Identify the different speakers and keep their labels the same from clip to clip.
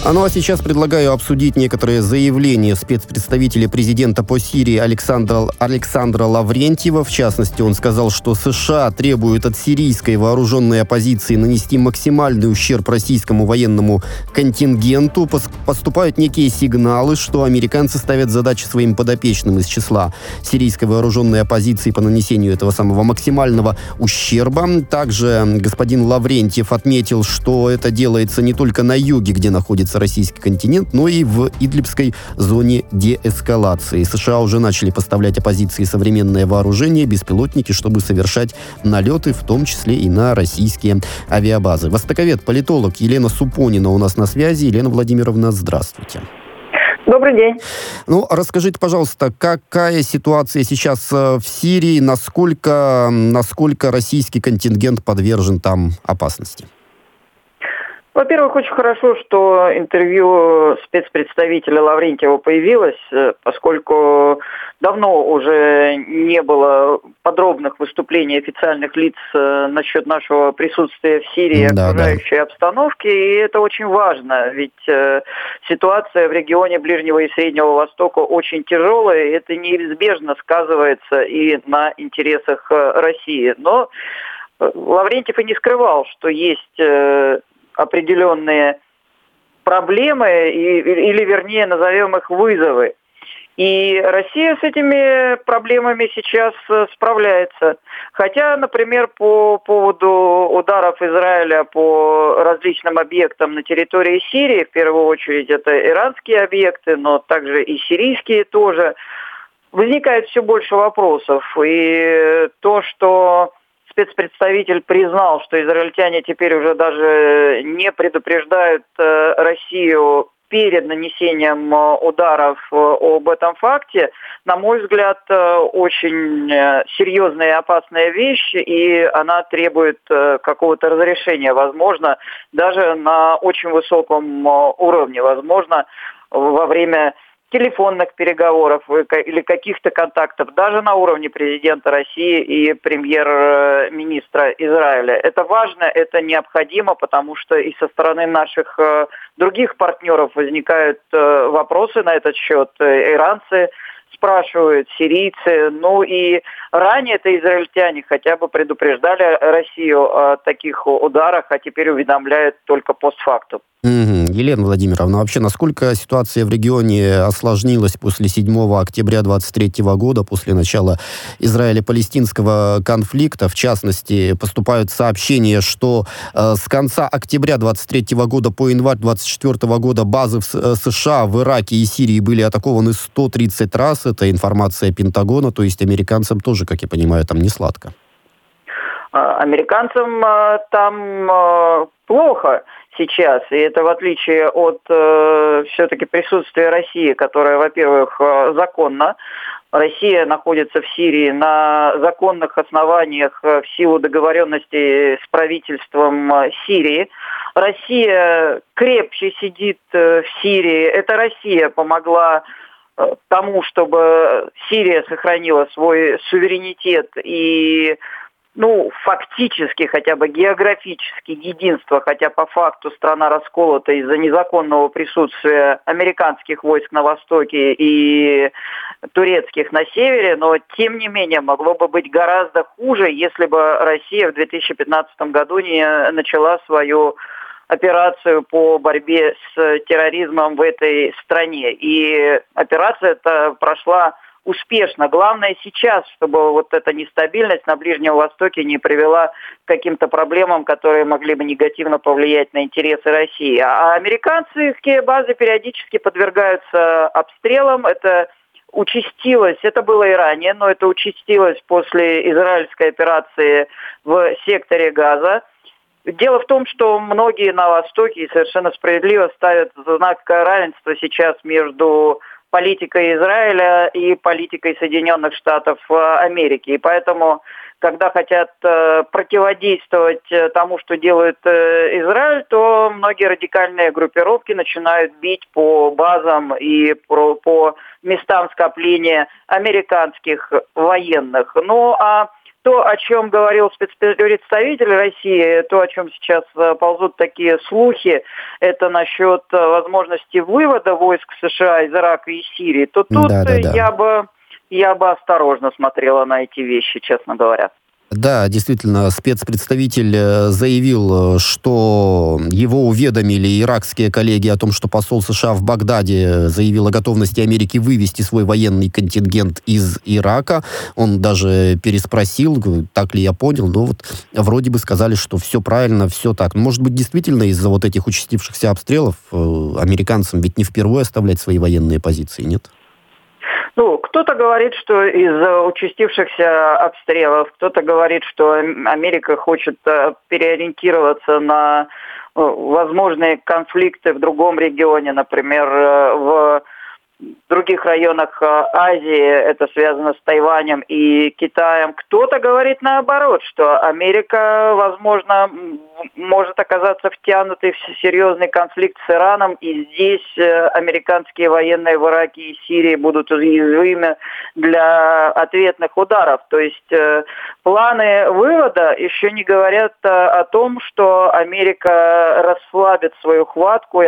Speaker 1: Ну а сейчас предлагаю обсудить некоторые заявления спецпредставителя президента по Сирии Александра Лаврентьева. В частности, он сказал, что США требуют от сирийской вооруженной оппозиции нанести максимальный ущерб российскому военному контингенту. Поступают некие сигналы, что американцы ставят задачи своим подопечным из числа сирийской вооруженной оппозиции по нанесению этого самого максимального ущерба. Также господин Лаврентьев отметил, что это делается не только на юге, где находится российский континент, но и в Идлибской зоне деэскалации. США уже начали поставлять оппозиции современное вооружение, беспилотники, чтобы совершать налеты, в том числе и на российские авиабазы. Востоковед, политолог Елена Супонина у нас на связи. Елена Владимировна, здравствуйте.
Speaker 2: Добрый день.
Speaker 1: Ну, расскажите, пожалуйста, какая ситуация сейчас в Сирии, насколько российский контингент подвержен там опасности?
Speaker 2: Во-первых, очень хорошо, что интервью спецпредставителя Лаврентьева появилось, поскольку давно уже не было подробных выступлений официальных лиц насчет нашего присутствия в Сирии и окружающей обстановки, и это очень важно, ведь ситуация в регионе Ближнего и Среднего Востока очень тяжелая, и это неизбежно сказывается и на интересах России. Но Лаврентьев и не скрывал, что есть определенные проблемы, или вернее назовем их вызовы. И Россия с этими проблемами сейчас справляется. Хотя, например, по поводу ударов Израиля по различным объектам на территории Сирии, в первую очередь это иранские объекты, но также и сирийские тоже, возникает все больше вопросов. И то, что спецпредставитель признал, что израильтяне теперь уже даже не предупреждают Россию перед нанесением ударов об этом факте, на мой взгляд, очень серьезная и опасная вещь, и она требует какого-то разрешения, возможно, даже на очень высоком уровне, возможно, во время телефонных переговоров или каких-то контактов, даже на уровне президента России и премьер-министра Израиля. Это важно, это необходимо, потому что и со стороны наших других партнеров возникают вопросы на этот счет. Иранцы спрашивают, сирийцы, ну и ранее-то израильтяне хотя бы предупреждали Россию о таких ударах, а теперь уведомляют только постфактум.
Speaker 1: Елена Владимировна, вообще насколько ситуация в регионе осложнилась после 7 октября 2023 года, после начала Израиля-палестинского конфликта? В частности, поступают сообщения, что с конца октября 2023 года по январь 2024 года базы в США, в Ираке и Сирии были атакованы 130 раз. Это информация Пентагона, то есть американцам тоже, как я понимаю, там не сладко.
Speaker 2: Американцам там плохо сейчас, и это в отличие от все-таки присутствия России, которая, во-первых, законна. Россия находится в Сирии на законных основаниях в силу договоренности с правительством Сирии. Россия крепче сидит в Сирии. Это Россия помогла тому, чтобы Сирия сохранила свой суверенитет и фактически, хотя бы географически единство, хотя по факту страна расколота из-за незаконного присутствия американских войск на востоке и турецких на севере, но тем не менее могло бы быть гораздо хуже, если бы Россия в 2015 году не начала свою операцию по борьбе с терроризмом в этой стране. И операция эта прошла успешно. Главное сейчас, чтобы вот эта нестабильность на Ближнем Востоке не привела к каким-то проблемам, которые могли бы негативно повлиять на интересы России. А американские базы периодически подвергаются обстрелам. Это участилось, это было и ранее, но это участилось после израильской операции в секторе Газа. Дело в том, что многие на Востоке, и совершенно справедливо, ставят знак равенства сейчас между политикой Израиля и политикой Соединенных Штатов Америки. И поэтому, когда хотят противодействовать тому, что делает Израиль, то многие радикальные группировки начинают бить по базам и по местам скопления американских военных. Ну а то, о чем говорил спецпредставитель России, то, о чем сейчас ползут такие слухи, это насчет возможности вывода войск США из Ирака и Сирии, то тут я бы осторожно смотрела на эти вещи, честно говоря.
Speaker 1: Да, действительно, спецпредставитель заявил, что его уведомили иракские коллеги о том, что посол США в Багдаде заявил о готовности Америки вывести свой военный контингент из Ирака. Он даже переспросил, так ли я понял, но вот вроде бы сказали, что все правильно, все так. Может быть, действительно, из-за вот этих участившихся обстрелов американцам ведь не впервые оставлять свои военные позиции, нет?
Speaker 2: Кто-то говорит, что из-за участившихся обстрелов, кто-то говорит, что Америка хочет переориентироваться на возможные конфликты в другом регионе, например, в других районах Азии, это связано с Тайванем и Китаем. Кто-то говорит наоборот, что Америка, возможно, может оказаться втянутой в серьезный конфликт с Ираном, и здесь американские военные в Ираке и Сирии будут уязвимы для ответных ударов. То есть планы вывода еще не говорят о том, что Америка расслабит свою хватку и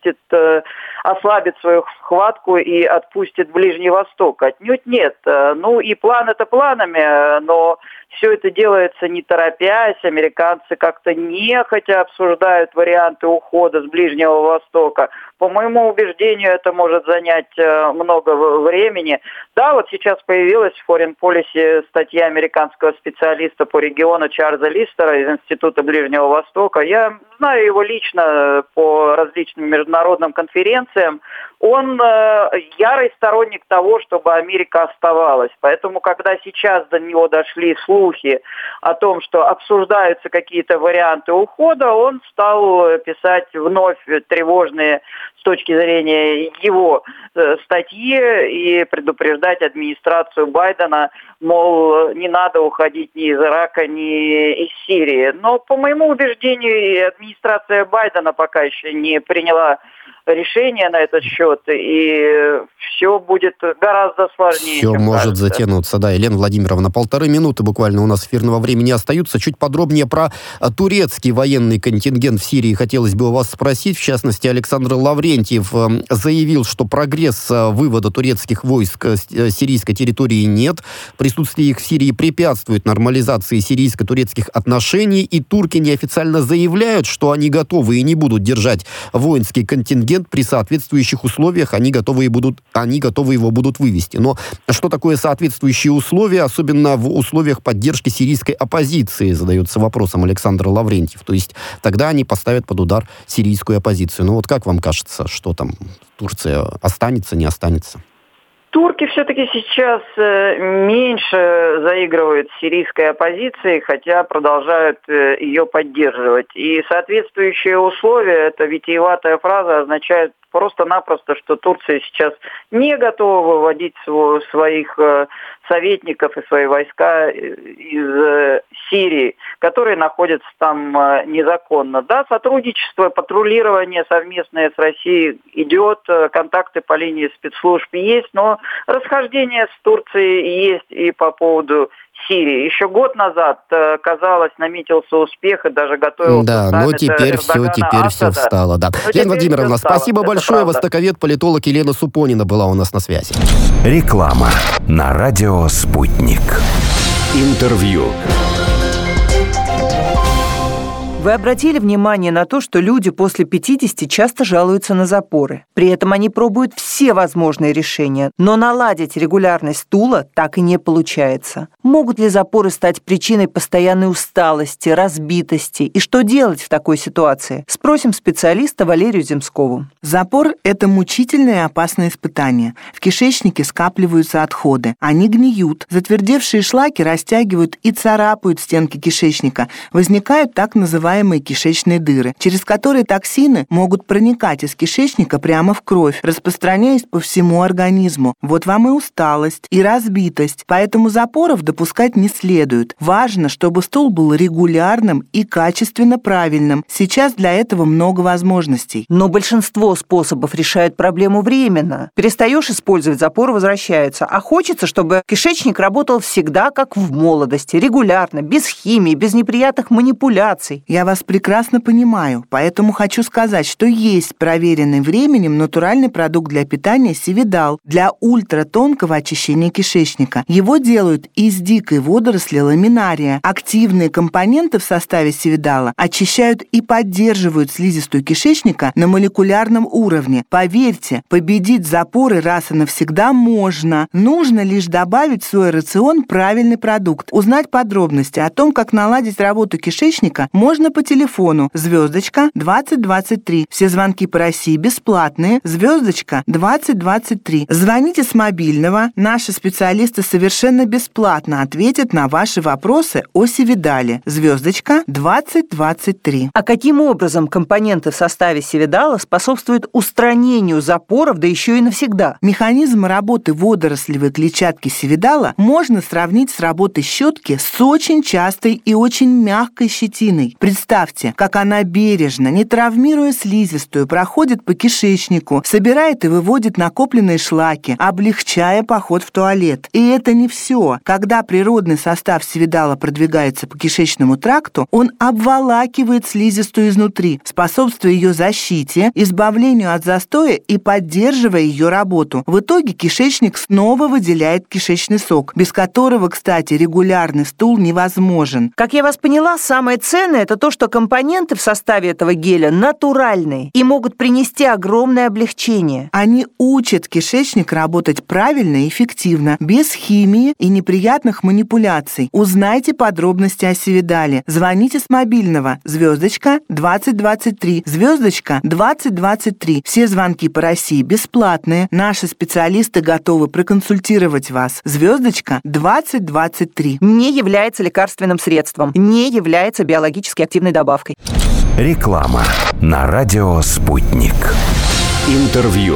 Speaker 2: ослабит свою хватку и отпустит Ближний Восток. Отнюдь нет. И планы-то планами, но все это делается не торопясь. Американцы как-то нехотя обсуждают варианты ухода с Ближнего Востока. По моему убеждению, это может занять много времени. Да, вот сейчас появилась в Foreign Policy статья американского специалиста по региону Чарльза Листера из Института Ближнего Востока. Я знаю его лично по различным международным конференциям. Он ярый сторонник того, чтобы Америка оставалась. Поэтому, когда сейчас до него дошли слухи о том, что обсуждаются какие-то варианты ухода, он стал писать вновь тревожные с точки зрения его статьи и предупреждать администрацию Байдена, мол, не надо уходить ни из Ирака, ни из Сирии. Но, по моему убеждению, администрация Байдена пока еще не приняла решение на этот счет, и все будет гораздо сложнее.
Speaker 1: Все может затянуться. Да, Елена Владимировна, 1,5 минуты буквально у нас эфирного времени остаются. Чуть подробнее про турецкий военный контингент в Сирии хотелось бы у вас спросить. В частности, Александр Лаврентьев заявил, что прогресса вывода турецких войск с сирийской территории нет. Присутствие их в Сирии препятствует нормализации сирийско-турецких отношений, и турки неофициально заявляют, что они готовы и не будут держать воинский контингент при соответствующих условиях, они готовы его будут вывести. Но что такое соответствующие условия, особенно в условиях поддержки сирийской оппозиции, задается вопросом Александр Лаврентьев. То есть тогда они поставят под удар сирийскую оппозицию. Ну вот как вам кажется, что там Турция останется, не останется?
Speaker 2: Турки все-таки сейчас меньше заигрывают с сирийской оппозицией, хотя продолжают ее поддерживать. И соответствующие условия, эта витиеватая фраза означает просто-напросто, что Турция сейчас не готова выводить своих советников и свои войска из Сирии, которые находятся там незаконно. Да, сотрудничество, патрулирование совместное с Россией идет, контакты по линии спецслужб есть, но расхождение с Турцией есть и по поводу Сирии. Еще год назад, казалось, наметился успех и даже готовился
Speaker 1: саммит Эрдогана-Асада. Теперь все встало. Да. Елена Владимировна, спасибо большое. Востоковед, политолог Елена Супонина была у нас на связи.
Speaker 3: Реклама на радио «Спутник». Интервью.
Speaker 4: Вы обратили внимание на то, что люди после 50 часто жалуются на запоры. При этом они пробуют все возможные решения, но наладить регулярность стула так и не получается. Могут ли запоры стать причиной постоянной усталости, разбитости? И что делать в такой ситуации? Спросим специалиста Валерию Земскову.
Speaker 5: Запор – это мучительное и опасное испытание. В кишечнике скапливаются отходы. Они гниют. Затвердевшие шлаки растягивают и царапают стенки кишечника. Возникают так называемые называемые кишечные дыры, через которые токсины могут проникать из кишечника прямо в кровь, распространяясь по всему организму. Вот вам и усталость, и разбитость. Поэтому запоров допускать не следует. Важно, чтобы стул был регулярным и качественно правильным. Сейчас для этого много возможностей.
Speaker 4: Но большинство способов решают проблему временно. Перестаешь использовать, запоры возвращаются. А хочется, чтобы кишечник работал всегда, как в молодости, регулярно, без химии, без неприятных манипуляций.
Speaker 5: Я вас прекрасно понимаю, поэтому хочу сказать, что есть проверенный временем натуральный продукт для питания Севидал для ультратонкого очищения кишечника. Его делают из дикой водоросли ламинария. Активные компоненты в составе Севидала очищают и поддерживают слизистую кишечника на молекулярном уровне. Поверьте, победить запоры раз и навсегда можно. Нужно лишь добавить в свой рацион правильный продукт. Узнать подробности о том, как наладить работу кишечника, можно по телефону *2023. Все звонки по России бесплатные. *2023. Звоните с мобильного. Наши специалисты совершенно бесплатно ответят на ваши вопросы о Севидале. *2023.
Speaker 4: А каким образом компоненты в составе Севидала способствуют устранению запоров, да еще и навсегда?
Speaker 5: Механизм работы водорослевой клетчатки Севидала можно сравнить с работой щетки с очень частой и очень мягкой щетиной. Представьте, как она бережно, не травмируя слизистую, проходит по кишечнику, собирает и выводит накопленные шлаки, облегчая поход в туалет. И это не все. Когда природный состав Севидала продвигается по кишечному тракту, он обволакивает слизистую изнутри, способствуя ее защите, избавлению от застоя и поддерживая ее работу. В итоге кишечник снова выделяет кишечный сок, без которого, кстати, регулярный стул невозможен.
Speaker 4: Как я вас поняла, самое ценное – это то, что компоненты в составе этого геля натуральные и могут принести огромное облегчение.
Speaker 5: Они учат кишечник работать правильно и эффективно, без химии и неприятных манипуляций. Узнайте подробности о Севидале. Звоните с мобильного *2023. *2023. Все звонки по России бесплатные. Наши специалисты готовы проконсультировать вас. *2023.
Speaker 4: Не является лекарственным средством, не является биологически активной добавкой.
Speaker 3: Реклама на радио «Спутник».
Speaker 6: Интервью.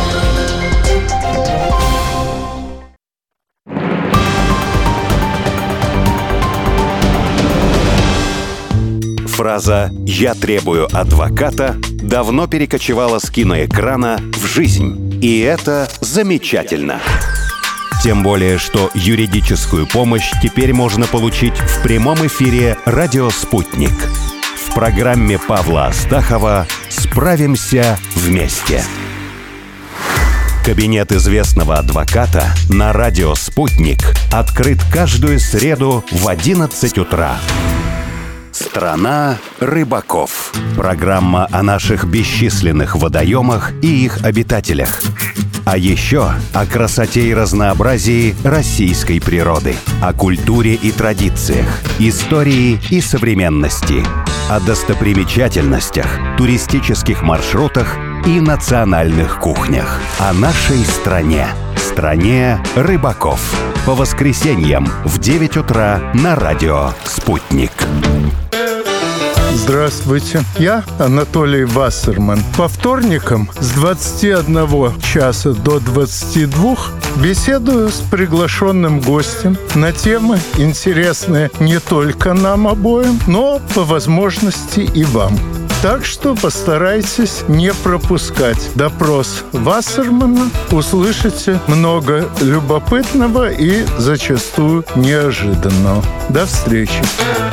Speaker 6: Фраза «я требую адвоката» давно перекочевала с киноэкрана в жизнь. И это замечательно. Тем более, что юридическую помощь теперь можно получить в прямом эфире «Радио Спутник». В программе Павла Астахова «Справимся вместе». Кабинет известного адвоката на «Радио Спутник» открыт каждую среду в 11 утра. «Страна рыбаков». Программа о наших бесчисленных водоемах и их обитателях. А еще о красоте и разнообразии российской природы, о культуре и традициях, истории и современности, о достопримечательностях, туристических маршрутах и национальных кухнях, о нашей стране. Стране рыбаков. По воскресеньям в 9 утра на радио «Спутник».
Speaker 7: Здравствуйте, я Анатолий Вассерман. По вторникам с 21 часа до 22 беседую с приглашенным гостем на темы, интересные не только нам обоим, но по возможности и вам. Так что постарайтесь не пропускать допрос Вассермана. Услышите много любопытного и зачастую неожиданного. До встречи.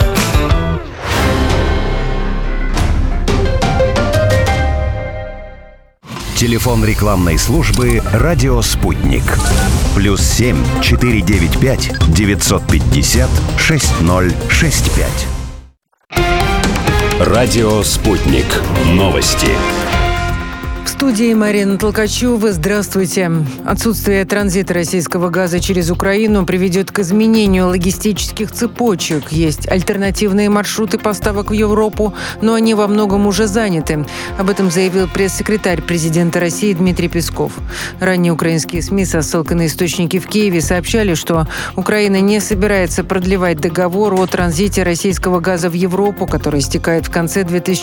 Speaker 3: Телефон рекламной службы «Радио Спутник». +7 495 950 6065.
Speaker 6: Радио «Спутник». Новости.
Speaker 8: В студии Марина Толкачева. Здравствуйте. Отсутствие транзита российского газа через Украину приведет к изменению логистических цепочек. Есть альтернативные маршруты поставок в Европу, но они во многом уже заняты. Об этом заявил пресс-секретарь президента России Дмитрий Песков. Ранее украинские СМИ со ссылкой на источники в Киеве сообщали, что Украина не собирается продлевать договор о транзите российского газа в Европу, который истекает в конце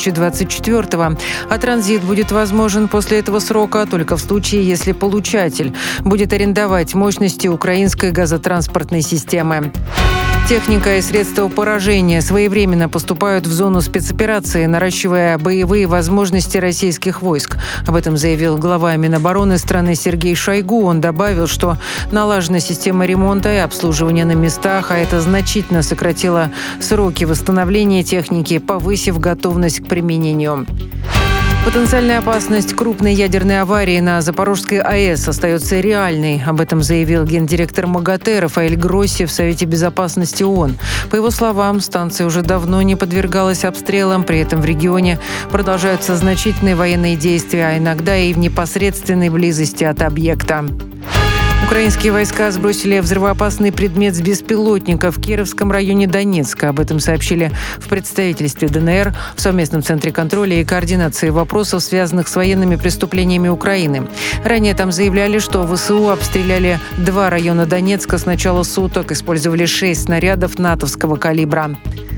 Speaker 8: 2024-го. А транзит будет возможен после этого срока только в случае, если получатель будет арендовать мощности украинской газотранспортной системы. Техника и средства поражения своевременно поступают в зону спецоперации, наращивая боевые возможности российских войск. Об этом заявил глава Минобороны страны Сергей Шойгу. Он добавил, что налажена система ремонта и обслуживания на местах, а это значительно сократило сроки восстановления техники, повысив готовность к применению. Потенциальная опасность крупной ядерной аварии на Запорожской АЭС остается реальной. Об этом заявил гендиректор МАГАТЭ Рафаэль Гросси в Совете безопасности ООН. По его словам, станция уже давно не подвергалась обстрелам, при этом в регионе продолжаются значительные военные действия, а иногда и в непосредственной близости от объекта. Украинские войска сбросили взрывоопасный предмет с беспилотника в Кировском районе Донецка. Об этом сообщили в представительстве ДНР в совместном центре контроля и координации вопросов, связанных с военными преступлениями Украины. Ранее там заявляли, что ВСУ обстреляли 2 района Донецка с начала суток, использовали 6 снарядов натовского калибра.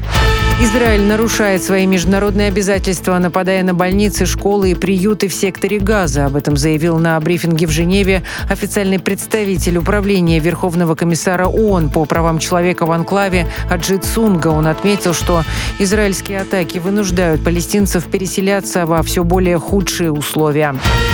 Speaker 8: Израиль нарушает свои международные обязательства, нападая на больницы, школы и приюты в секторе Газа. Об этом заявил на брифинге в Женеве официальный представитель управления Верховного комиссара ООН по правам человека в анклаве Аджит Сунга. Он отметил, что израильские атаки вынуждают палестинцев переселяться во все более худшие условия.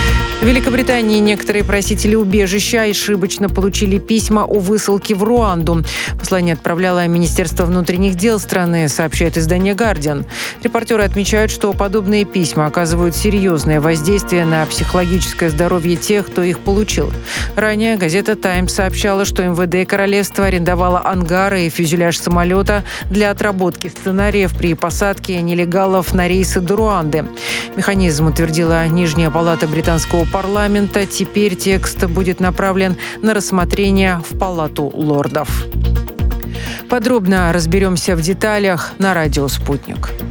Speaker 8: В Великобритании некоторые просители убежища ошибочно получили письма о высылке в Руанду. Послание отправляло Министерство внутренних дел страны, сообщает издание «Гардиан». Репортеры отмечают, что подобные письма оказывают серьезное воздействие на психологическое здоровье тех, кто их получил. Ранее газета «Таймс» сообщала, что МВД Королевства арендовало ангары и фюзеляж самолета для отработки сценариев при посадке нелегалов на рейсы до Руанды. Механизм утвердила Нижняя палата британского парламента. Теперь текст будет направлен на рассмотрение в Палату лордов. Подробно разберемся в деталях на радио «Спутник».